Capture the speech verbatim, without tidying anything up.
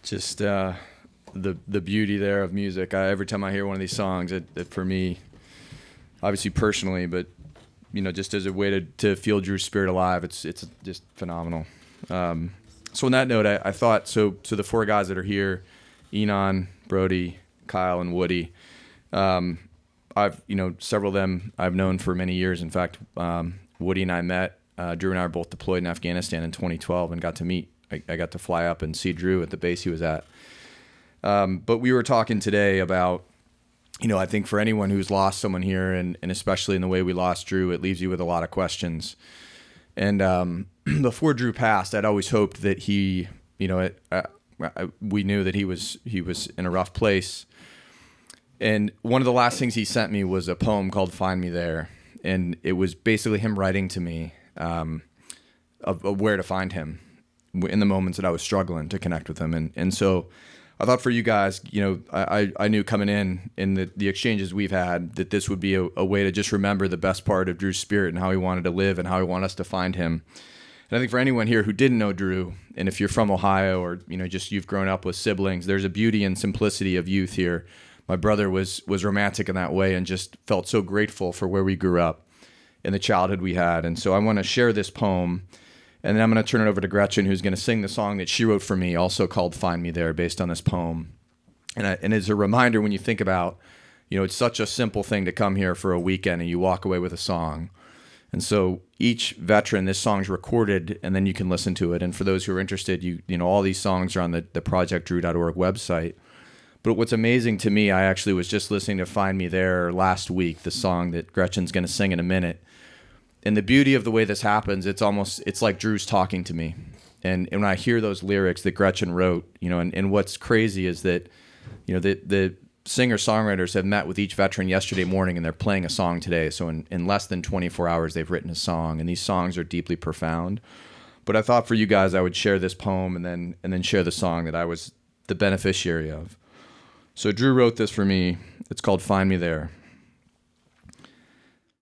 Just uh, the the beauty there of music. I, every time I hear one of these songs, it, it for me, obviously personally, but you know, just as a way to, to feel Drew's spirit alive, it's it's just phenomenal. Um, so on that note, I, I thought so. So the four guys that are here, Enon, Brody, Kyle, and Woody. Um, I've you know several of them I've known for many years. In fact, um, Woody and I met. Uh, Drew and I were both deployed in Afghanistan in twenty twelve and got to meet. I, I got to fly up and see Drew at the base he was at. Um, but we were talking today about, you know, I think for anyone who's lost someone here, and, and especially in the way we lost Drew, it leaves you with a lot of questions. And um, before Drew passed, I'd always hoped that he, you know, it, uh, I, we knew that he was he was in a rough place. And one of the last things he sent me was a poem called "Find Me There," and it was basically him writing to me um, of, of where to find him in the moments that I was struggling to connect with him. And and so I thought for you guys, you know, I, I knew coming in, in the, the exchanges we've had, that this would be a, a way to just remember the best part of Drew's spirit and how he wanted to live and how he wanted us to find him. And I think for anyone here who didn't know Drew, and if you're from Ohio or, you know, just you've grown up with siblings, there's a beauty and simplicity of youth here. My brother was was romantic in that way and just felt so grateful for where we grew up and the childhood we had. And so I want to share this poem. And then I'm going to turn it over to Gretchen, who's going to sing the song that she wrote for me, also called "Find Me There," based on this poem. And, I, and as a reminder, when you think about, you know, it's such a simple thing to come here for a weekend and you walk away with a song. And so each veteran, this song's recorded, and then you can listen to it. And for those who are interested, you you know, all these songs are on the, the project drew dot org website. But what's amazing to me, I actually was just listening to "Find Me There" last week, the song that Gretchen's going to sing in a minute. And the beauty of the way this happens, it's almost, it's like Drew's talking to me. And, and when I hear those lyrics that Gretchen wrote, you know, and, and what's crazy is that, you know, the, the singer-songwriters have met with each veteran yesterday morning and they're playing a song today. So in, in less than twenty-four hours, they've written a song, and these songs are deeply profound. But I thought for you guys, I would share this poem and then, and then share the song that I was the beneficiary of. So Drew wrote this for me. It's called "Find Me There."